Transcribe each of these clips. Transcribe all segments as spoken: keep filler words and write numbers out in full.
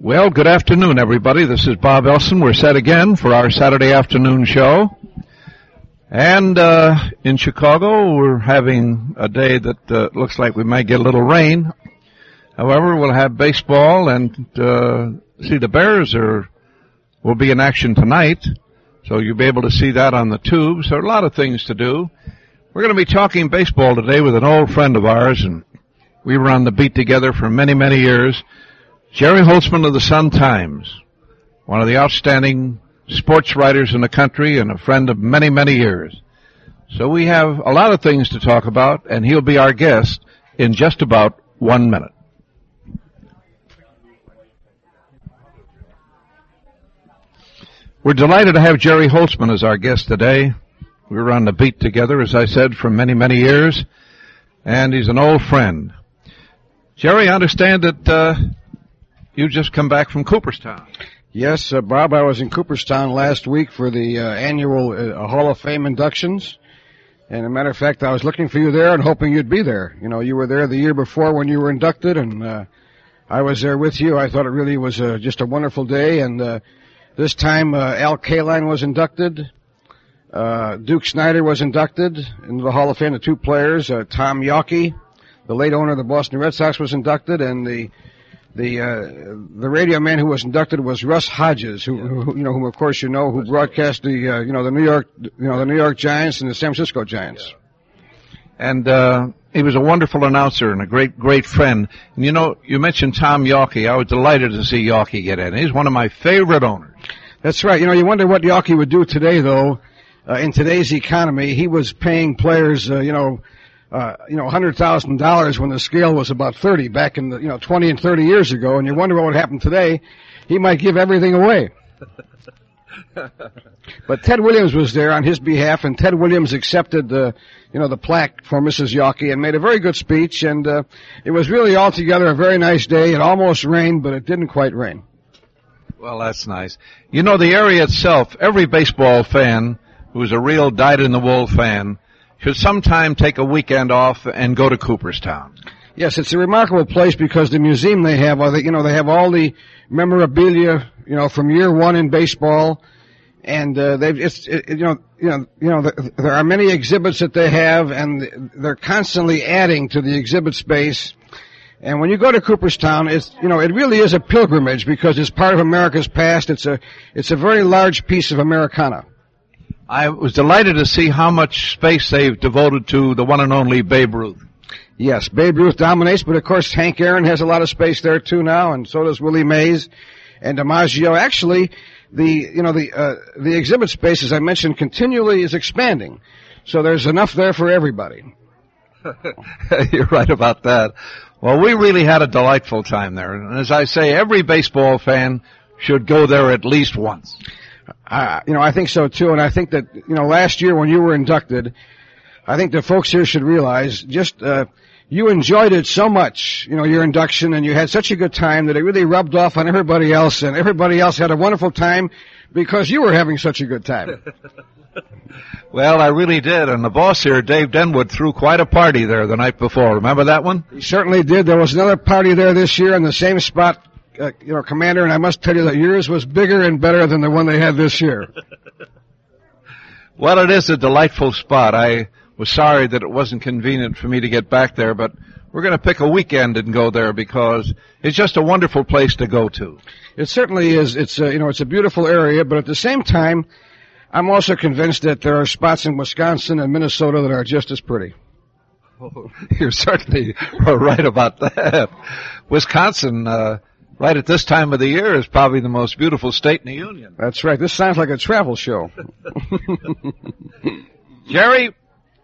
Well, good afternoon, everybody. This is Bob Elson. We're set again for our Saturday afternoon show. And uh in Chicago, we're having a day that uh, looks like we might get a little rain. However, we'll have baseball, and uh see, the Bears are will be in action tonight, so you'll be able to see that on the tube. So a lot of things to do. We're going to be talking baseball today with an old friend of ours, and we were on the beat together for many, many years. Jerry Holtzman of the Sun-Times, one of the outstanding sports writers in the country and a friend of many, many years. So we have a lot of things to talk about, and he'll be our guest in just about one minute. We're delighted to have Jerry Holtzman as our guest today. We were on the beat together, as I said, for many, many years, and he's an old friend. Jerry, I understand that uh you just come back from Cooperstown. Yes, uh, Bob, I was in Cooperstown last week for the uh, annual uh, Hall of Fame inductions. And as a matter of fact, I was looking for you there and hoping you'd be there. You know, you were there the year before when you were inducted, and uh, I was there with you. I thought it really was uh, just a wonderful day. And uh, this time, uh, Al Kaline was inducted. Uh, Duke Snider was inducted into the Hall of Fame. The two players, uh, Tom Yawkey, the late owner of the Boston Red Sox, was inducted, and the The uh, the radio man who was inducted was Russ Hodges, who, who you know, whom of course you know, who broadcast the uh, you know the New York you know the New York Giants and the San Francisco Giants. And uh, he was a wonderful announcer and a great great friend. And you know, you mentioned Tom Yawkey. I was delighted to see Yawkey get in. He's one of my favorite owners. That's right. You know, you wonder what Yawkey would do today, though. Uh, in today's economy, he was paying players, uh, you know. Uh, you know, one hundred thousand dollars when the scale was about thirty back in the, you know, twenty and thirty years ago, and you wonder what would happen today. He might give everything away. But Ted Williams was there on his behalf, and Ted Williams accepted the, you know, the plaque for Missus Yawkey and made a very good speech, and uh, it was really altogether a very nice day. It almost rained, but it didn't quite rain. Well, that's nice. You know, the area itself, every baseball fan who's a real dyed-in-the-wool fan should sometime take a weekend off and go to Cooperstown. Yes, it's a remarkable place because the museum they have, you know, they have all the memorabilia, you know, from year one in baseball, and uh, they've, it's, it, you know, you know, you know, there are many exhibits that they have, and they're constantly adding to the exhibit space. And when you go to Cooperstown, it's, you know, it really is a pilgrimage because it's part of America's past. It's a, it's a very large piece of Americana. I was delighted to see how much space they've devoted to the one and only Babe Ruth. Yes, Babe Ruth dominates, but of course Hank Aaron has a lot of space there too now, and so does Willie Mays and DiMaggio. Actually, the, you know, the, uh, the exhibit space, as I mentioned, continually is expanding. So there's enough there for everybody. You're right about that. Well, we really had a delightful time there. And as I say, every baseball fan should go there at least once. Uh, you know, I think so too, and I think that, you know, last year when you were inducted, I think the folks here should realize just, uh, you enjoyed it so much, you know, your induction, and you had such a good time that it really rubbed off on everybody else, and everybody else had a wonderful time because you were having such a good time. Well, I really did, and the boss here, Dave Denwood, threw quite a party there the night before. Remember that one? He certainly did. There was another party there this year in the same spot. Uh, you know, Commander, and I must tell you that yours was bigger and better than the one they had this year. Well, it is a delightful spot. I was sorry that it wasn't convenient for me to get back there, but we're going to pick a weekend and go there because it's just a wonderful place to go to. It certainly is. It's a, you know, it's a beautiful area, but at the same time, I'm also convinced that there are spots in Wisconsin and Minnesota that are just as pretty. Oh, you're certainly right about that. Wisconsin, uh, right at this time of the year is probably the most beautiful state in the union. That's right. This sounds like a travel show. Jerry,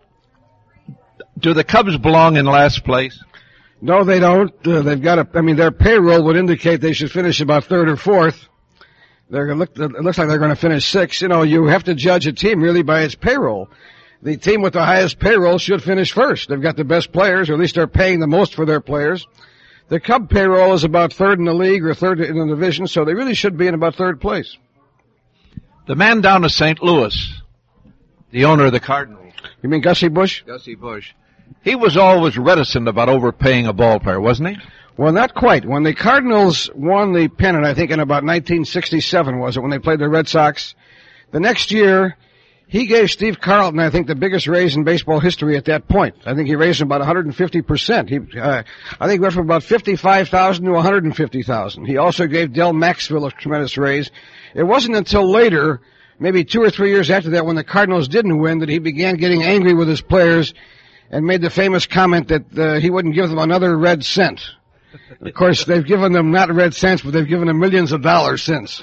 do the Cubs belong in last place? No, they don't. Uh, they've got a, I mean, their payroll would indicate they should finish about third or fourth. They're gonna look, it looks like they're going to finish sixth. You know, you have to judge a team really by its payroll. The team with the highest payroll should finish first. They've got the best players, or at least they're paying the most for their players. The Cub payroll is about third in the league or third in the division, so they really should be in about third place. The man down to Saint Louis, the owner of the Cardinals. You mean Gussie Busch? Gussie Busch. He was always reticent about overpaying a ball player, wasn't he? Well, not quite. When the Cardinals won the pennant, I think in about nineteen sixty-seven was it, when they played the Red Sox, the next year, he gave Steve Carlton, I think, the biggest raise in baseball history at that point. I think he raised him about one hundred fifty percent. He, uh, I think he went from about fifty-five thousand to one hundred fifty thousand. He also gave Del Maxwell a tremendous raise. It wasn't until later, maybe two or three years after that, when the Cardinals didn't win, that he began getting angry with his players and made the famous comment that uh, he wouldn't give them another red cent. Of course, they've given them not red cents, but they've given them millions of dollars since.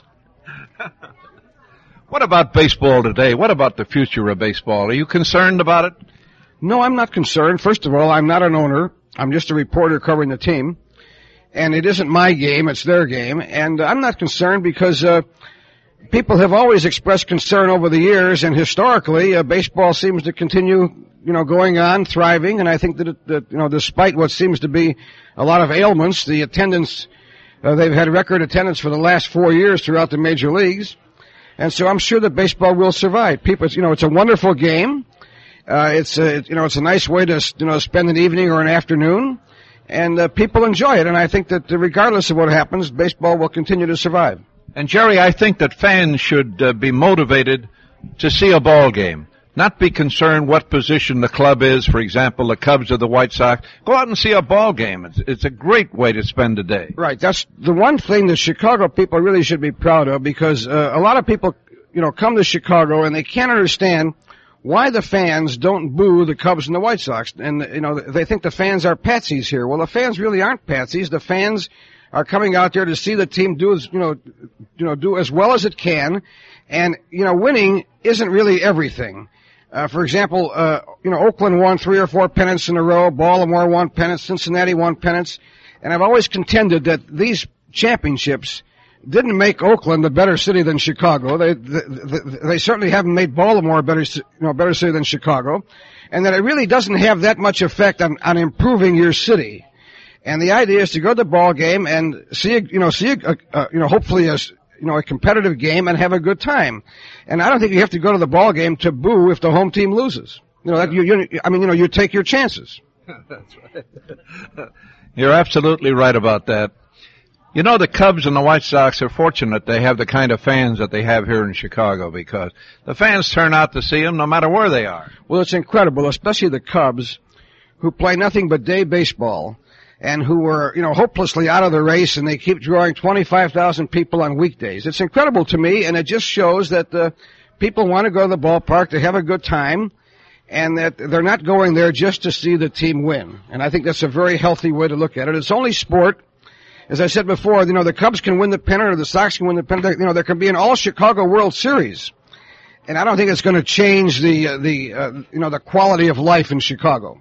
What about baseball today? What about the future of baseball? Are you concerned about it? No, I'm not concerned. First of all, I'm not an owner. I'm just a reporter covering the team. And it isn't my game, it's their game. And I'm not concerned because uh, people have always expressed concern over the years, and historically, uh, baseball seems to continue, you know, going on, thriving. And I think that, it, that you know, despite what seems to be a lot of ailments, the attendance, uh, they've had record attendance for the last four years throughout the major leagues. And so I'm sure that baseball will survive. People, you know, it's a wonderful game. Uh, it's a, you know, it's a nice way to, you know, spend an evening or an afternoon. And uh, people enjoy it. And I think that regardless of what happens, baseball will continue to survive. And Jerry, I think that fans should uh, be motivated to see a ball game. Not be concerned what position the club is. For example, the Cubs or the White Sox. Go out and see a ball game. It's, it's a great way to spend a day. Right. That's the one thing that Chicago people really should be proud of, because uh, a lot of people, you know, come to Chicago and they can't understand why the fans don't boo the Cubs and the White Sox. And, you know, they think the fans are patsies here. Well, the fans really aren't patsies. The fans are coming out there to see the team do as, you know, you know, do as well as it can. And, you know, winning isn't really everything. Uh, for example, uh, you know, Oakland won three or four pennants in a row. Baltimore won pennants. Cincinnati won pennants. And I've always contended that these championships didn't make Oakland a better city than Chicago. They, they, they certainly haven't made Baltimore a better, you know, better city than Chicago. And that it really doesn't have that much effect on, on improving your city. And the idea is to go to the ball game and see, a, you know, see, a, a, you know, hopefully a, you know, a competitive game and have a good time. And I don't think you have to go to the ball game to boo if the home team loses. You know, that you, you I mean, you know, you take your chances. That's right. You're absolutely right about that. You know, the Cubs and the White Sox are fortunate they have the kind of fans that they have here in Chicago, because the fans turn out to see them no matter where they are. Well, it's incredible, especially the Cubs, who play nothing but day baseball, and who were, you know, hopelessly out of the race, and they keep drawing twenty-five thousand people on weekdays. It's incredible to me, and it just shows that uh, people want to go to the ballpark to have a good time, and that they're not going there just to see the team win. And I think that's a very healthy way to look at it. It's only sport. As I said before, you know, the Cubs can win the pennant or the Sox can win the pennant. You know, there can be an all-Chicago World Series. And I don't think it's going to change the, uh, the, uh, you know, the quality of life in Chicago.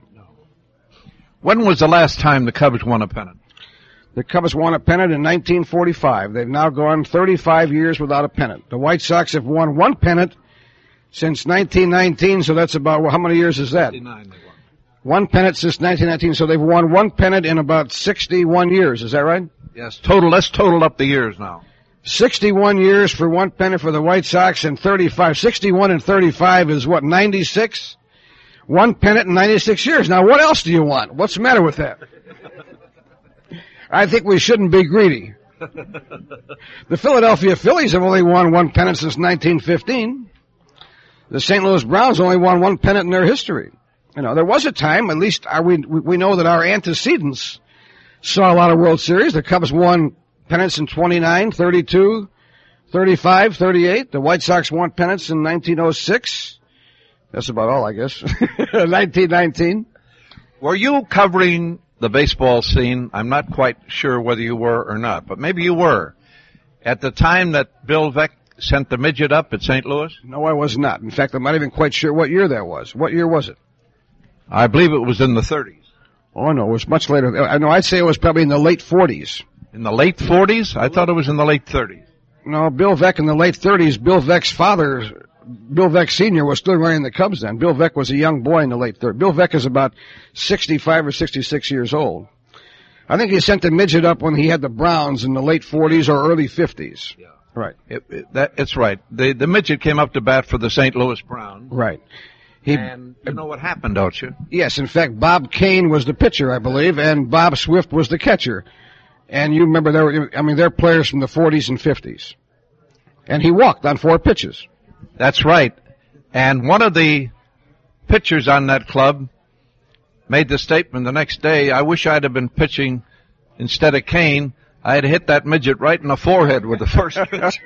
When was the last time the Cubs won a pennant? The Cubs won a pennant in nineteen forty-five. They've now gone thirty-five years without a pennant. The White Sox have won one pennant since nineteen nineteen, so that's about, well, how many years is that? fifty-nine they won. One pennant since nineteen nineteen, so they've won one pennant in about sixty-one years. Is that right? Yes, total. Let's total up the years now. sixty-one years for one pennant for the White Sox, and thirty-five. sixty-one and thirty-five is what, ninety-six? One pennant in ninety-six years. Now, what else do you want? What's the matter with that? I think we shouldn't be greedy. The Philadelphia Phillies have only won one pennant since nineteen fifteen. The Saint Louis Browns only won one pennant in their history. You know, there was a time, at least our, we, we know that our antecedents saw a lot of World Series. The Cubs won pennants in twenty-nine, thirty-two, thirty-five, thirty-eight. The White Sox won pennants in nineteen oh six. That's about all, I guess. nineteen nineteen. Were you covering the baseball scene? I'm not quite sure whether you were or not, but maybe you were. At the time that Bill Veeck sent the midget up at Saint Louis? No, I was not. In fact, I'm not even quite sure what year that was. What year was it? I believe it was in the thirties. Oh, no, it was much later. I know, I'd say it was probably in the late forties. In the late forties? I thought it was in the late thirties. No, Bill Veeck in the late thirties. Bill Veeck's father, Bill Veeck Senior, was still running the Cubs then. Bill Veeck was a young boy in the late thirties. Bill Veeck is about sixty-five or sixty-six years old. I think he sent the midget up when he had the Browns in the late forties or early fifties. Yeah. Right. It, it, that, it's right. The, the midget came up to bat for the Saint Louis Browns. Right. He, and you know what happened, don't you? Yes, in fact, Bob Kane was the pitcher, I believe, and Bob Swift was the catcher. And you remember, there were, I mean, they're players from the forties and fifties. And he walked on four pitches. That's right. And one of the pitchers on that club made the statement the next day, I wish I'd have been pitching instead of Kane. I had hit that midget right in the forehead with the first pitch.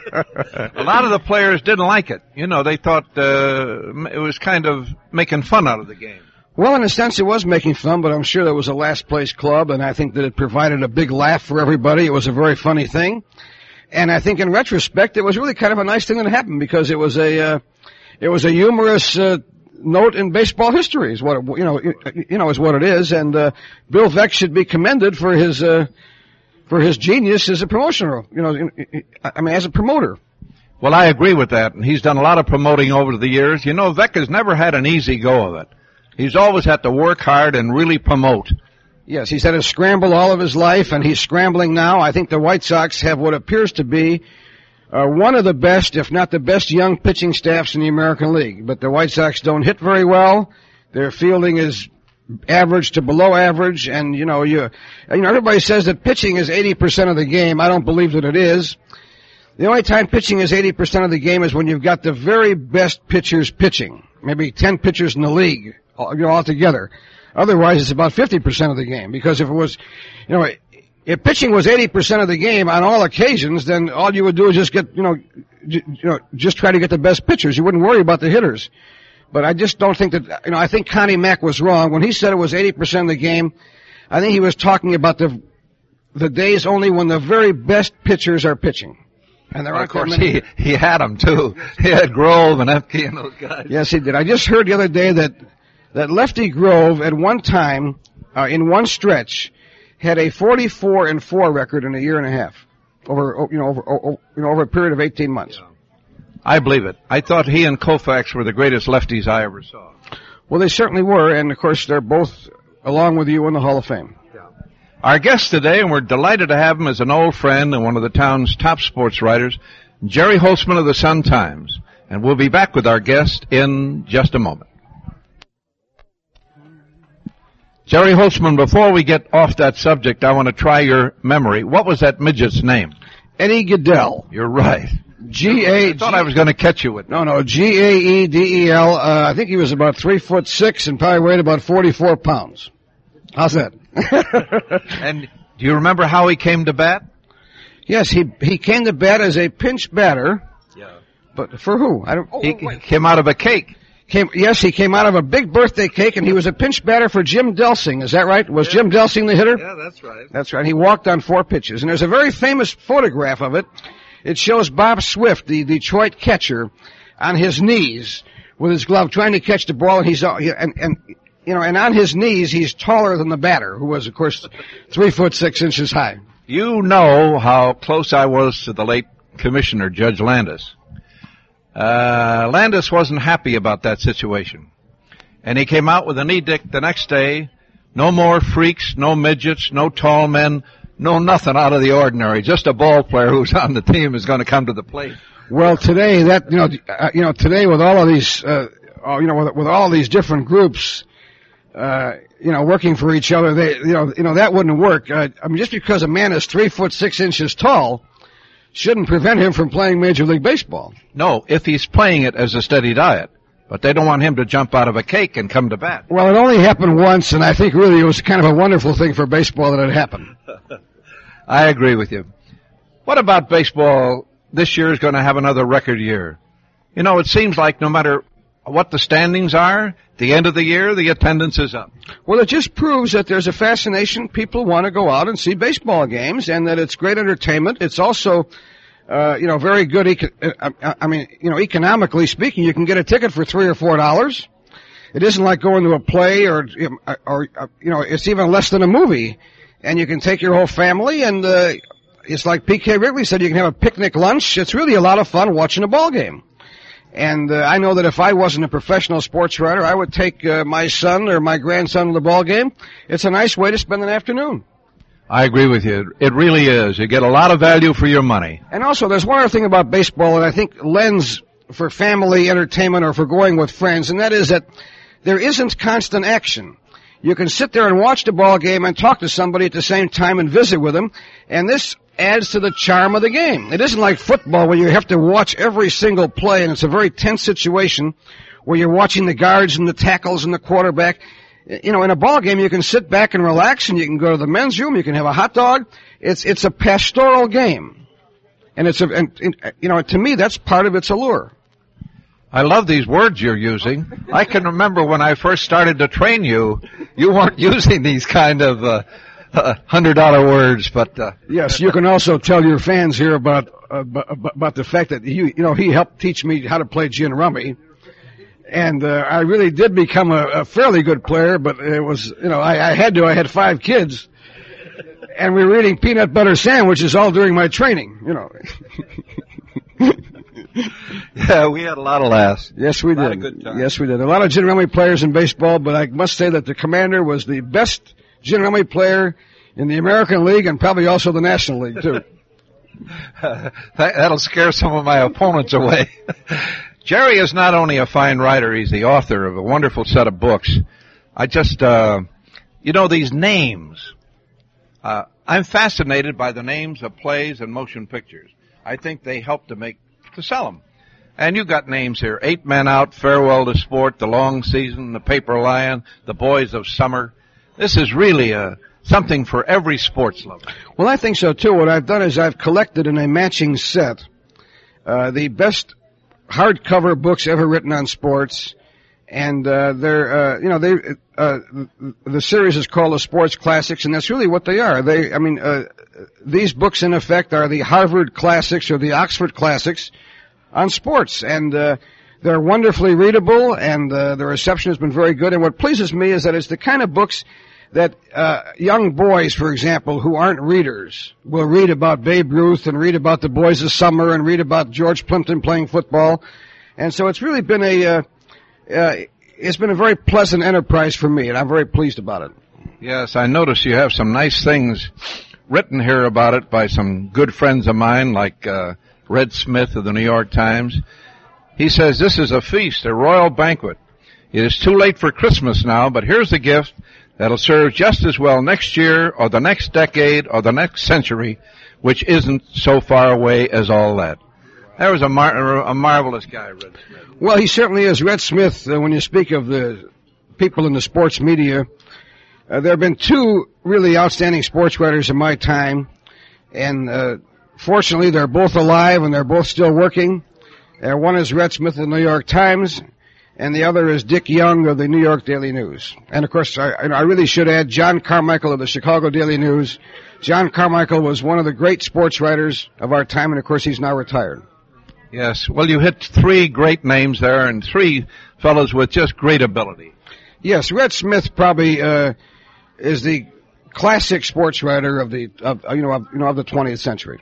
A lot of the players didn't like it. You know, they thought uh, it was kind of making fun out of the game. Well, in a sense, it was making fun, but I'm sure that was a last-place club, and I think that it provided a big laugh for everybody. It was a very funny thing. And I think in retrospect, it was really kind of a nice thing that happened because it was a uh, it was a humorous uh, note in baseball history, is what it, you know, you know, is what it is. And uh, Bill Veeck should be commended for his uh, for his genius as a promotional, you know, I mean, as a promoter. Well, I agree with that, and he's done a lot of promoting over the years. You know, Veeck has never had an easy go of it. He's always had to work hard and really promote. Yes, he's had to scramble all of his life, and he's scrambling now. I think the White Sox have what appears to be uh, one of the best, if not the best, young pitching staffs in the American League. But the White Sox don't hit very well. Their fielding is average to below average, and you know, you, you know, everybody says that pitching is eighty percent of the game. I don't believe that it is. The only time pitching is eighty percent of the game is when you've got the very best pitchers pitching. Maybe ten pitchers in the league, you know, altogether. Otherwise, it's about fifty percent of the game, because if it was, you know, if pitching was eighty percent of the game on all occasions, then all you would do is just get, you know, j- you know, just try to get the best pitchers. You wouldn't worry about the hitters. But I just don't think that, you know, I think Connie Mack was wrong. When he said it was eighty percent of the game, I think he was talking about the, the days only when the very best pitchers are pitching. And there well, aren't of course, that many. he, he had them too. He had Grove and F K and those guys. Yes, he did. I just heard the other day that, that Lefty Grove at one time, uh, in one stretch, had a forty-four and four record in a year and a half. Over, you know, over, over you know, over a period of eighteen months. Yeah. I believe it. I thought he and Koufax were the greatest lefties I ever saw. Well, they certainly were, and of course they're both, along with you, in the Hall of Fame. Yeah. Our guest today, and we're delighted to have him as an old friend and one of the town's top sports writers, Jerry Holtzman of the Sun-Times. And we'll be back with our guest in just a moment. Jerry Holtzman, before we get off that subject, I want to try your memory. What was that midget's name? Eddie Gaedel. You're right. G A. I thought I was going to catch you with. No, no, G A E D E L. Uh, I think he was about three foot six and probably weighed about forty-four pounds. How's that? And do you remember how he came to bat? Yes, he he came to bat as a pinch batter. Yeah. But for who? I don't. Oh, he wait. came out of a cake. Came, yes, he came out of a big birthday cake, and he was a pinch batter for Jim Delsing. Is that right? Was yeah. Jim Delsing the hitter? Yeah, that's right. That's right. He walked on four pitches, and there's a very famous photograph of it. It shows Bob Swift, the Detroit catcher, on his knees with his glove trying to catch the ball, and he's and and you know, and on his knees he's taller than the batter, who was of course three foot six inches high. You know how close I was to the late Commissioner Judge Landis. Uh, Landis wasn't happy about that situation, and he came out with an edict the next day: no more freaks, no midgets, no tall men. No, nothing out of the ordinary. Just a ball player who's on the team is going to come to the plate. Well, today that you know, uh, you know, today with all of these, uh, oh, you know, with, with all these different groups, uh, you know, working for each other, they, you know, you know, that wouldn't work. Uh, I mean, just because a man is three foot six inches tall, shouldn't prevent him from playing Major League Baseball. No, if he's playing it as a steady diet. But they don't want him to jump out of a cake and come to bat. Well, it only happened once, and I think really it was kind of a wonderful thing for baseball that it happened. I agree with you. What about baseball? This year is going to have another record year. You know, it seems like no matter what the standings are, at the end of the year, the attendance is up. Well, it just proves that there's a fascination. People want to go out and see baseball games, and that it's great entertainment. It's also... Uh, you know, very good, eco- I, I mean, you know, economically speaking, you can get a ticket for three or four dollars. It isn't like going to a play or, or, you know, it's even less than a movie. And you can take your whole family, and, uh, it's like P K Wrigley said, you can have a picnic lunch. It's really a lot of fun watching a ball game. And, uh, I know that if I wasn't a professional sports writer, I would take, uh, my son or my grandson to the ball game. It's a nice way to spend an afternoon. I agree with you. It really is. You get a lot of value for your money. And also, there's one other thing about baseball that I think lends for family entertainment or for going with friends, and that is that there isn't constant action. You can sit there and watch the ball game and talk to somebody at the same time and visit with them, and this adds to the charm of the game. It isn't like football where you have to watch every single play, and it's a very tense situation where you're watching the guards and the tackles and the quarterback. You know, in a ball game, you can sit back and relax, and you can go to the men's room, you can have a hot dog. It's it's a pastoral game, and it's a and, and, you know, to me, that's part of its allure. I love these words you're using. I can remember when I first started to train you, you weren't using these kind of uh, uh, hundred dollar words, but uh, yes, you can also tell your fans here about uh, about the fact that you you know he helped teach me how to play gin rummy. And uh, I really did become a, a fairly good player, but it was, you know, I, I had to. I had five kids, and we were eating peanut butter sandwiches all during my training, you know. Yeah, we had a lot of laughs. Yes, we did. Good time. Yes, we did. A lot of gin rummy players in baseball, but I must say that the Commander was the best gin rummy player in the American League and probably also the National League, too. uh, that, that'll scare some of my opponents away. Jerry is not only a fine writer, he's the author of a wonderful set of books. I just, uh, you know, these names. Uh, I'm fascinated by the names of plays and motion pictures. I think they help to make, to sell them. And you've got names here. Eight Men Out, Farewell to Sport, The Long Season, The Paper Lion, The Boys of Summer. This is really a, something for every sports lover. Well, I think so, too. What I've done is I've collected in a matching set, uh, the best hardcover books ever written on sports, and uh, they're uh, you know they uh, the series is called the Sports Classics, and that's really what they are. They, I mean, uh, these books in effect are the Harvard Classics or the Oxford Classics on sports, and uh, they're wonderfully readable, and uh, the reception has been very good. And what pleases me is that it's the kind of books that uh, young boys, for example, who aren't readers, will read about Babe Ruth and read about the Boys of Summer and read about George Plimpton playing football. And so it's really been a, uh, uh, it's been a very pleasant enterprise for me, and I'm very pleased about it. Yes, I notice you have some nice things written here about it by some good friends of mine, like uh, Red Smith of the New York Times. He says, this is a feast, a royal banquet. It is too late for Christmas now, but here's a gift that'll serve just as well next year or the next decade or the next century, which isn't so far away as all that. That was a, mar- a marvelous guy, Red Smith. Well, he certainly is. Red Smith, uh, when you speak of the people in the sports media, uh, there have been two really outstanding sports writers in my time, and uh, fortunately they're both alive and they're both still working. Uh, one is Red Smith of the New York Times, and the other is Dick Young of the New York Daily News. And, of course, I, I really should add John Carmichael of the Chicago Daily News. John Carmichael was one of the great sports writers of our time, and, of course, he's now retired. Yes. Well, you hit three great names there and three fellows with just great ability. Yes. Red Smith probably uh, is the classic sports writer of the of, you know of, you know of the twentieth century.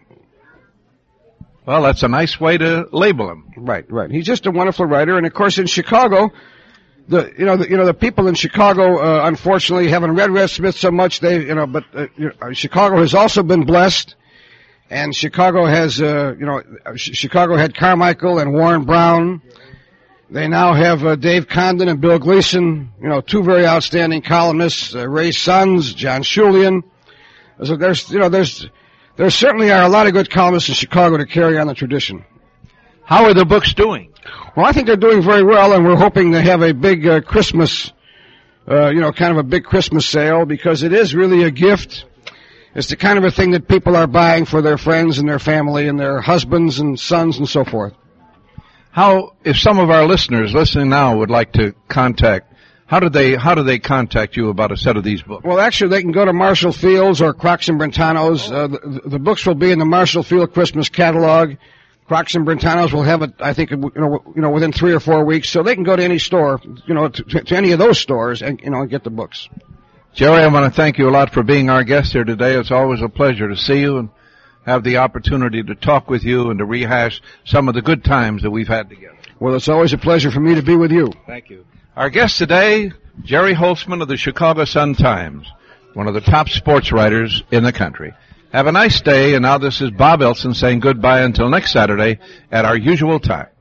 Well, that's a nice way to label him. Right, right. He's just a wonderful writer, and of course, in Chicago, the you know the, you know the people in Chicago, uh, unfortunately, haven't read Red Smith so much. They you know, but uh, you know, Chicago has also been blessed, and Chicago has uh, you know Chicago had Carmichael and Warren Brown. They now have uh, Dave Condon and Bill Gleason. You know, two very outstanding columnists, uh, Ray Sons, John Schulian. So there's you know there's. There certainly are a lot of good columnists in Chicago to carry on the tradition. How are the books doing? Well, I think they're doing very well, and we're hoping to have a big uh, Christmas, uh, you know, kind of a big Christmas sale, because it is really a gift. It's the kind of a thing that people are buying for their friends and their family and their husbands and sons and so forth. How, if some of our listeners listening now would like to contact, How do they how do they contact you about a set of these books? Well, actually, they can go to Marshall Field's or Crocs and Brentano's. Uh, the, the books will be in the Marshall Field Christmas catalog. Crocs and Brentano's will have it, I think, you know, you know, within three or four weeks. So they can go to any store, you know, to, to any of those stores and, you know, and get the books. Jerry, I want to thank you a lot for being our guest here today. It's always a pleasure to see you and have the opportunity to talk with you and to rehash some of the good times that we've had together. Well, it's always a pleasure for me to be with you. Thank you. Our guest today, Jerry Holtzman of the Chicago Sun-Times, one of the top sports writers in the country. Have a nice day, and now this is Bob Elson saying goodbye until next Saturday at our usual time.